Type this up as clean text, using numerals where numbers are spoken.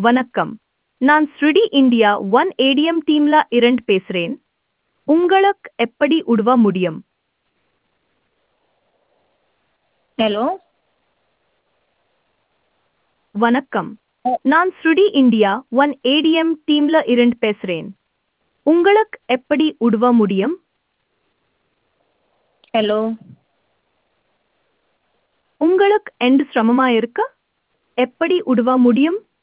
வணக்கம். நான் ஸ்ருடி India one ATM டீம்ல இரண்டு பேசுறேன். உங்களுக்கு எப்படி உதவ முடியும்? ஹலோ. வணக்கம். நான் ஸ்ருடி இந்தியா ஒன் ஏடிஎம் டீம்ல இரண்டு பேசுறேன். உங்களுக்கு எப்படி உதவ முடியும்? ஹலோ. உங்களுக்கு எந்த சிரமமா இருக்கு? எப்படி உதவ முடியும்?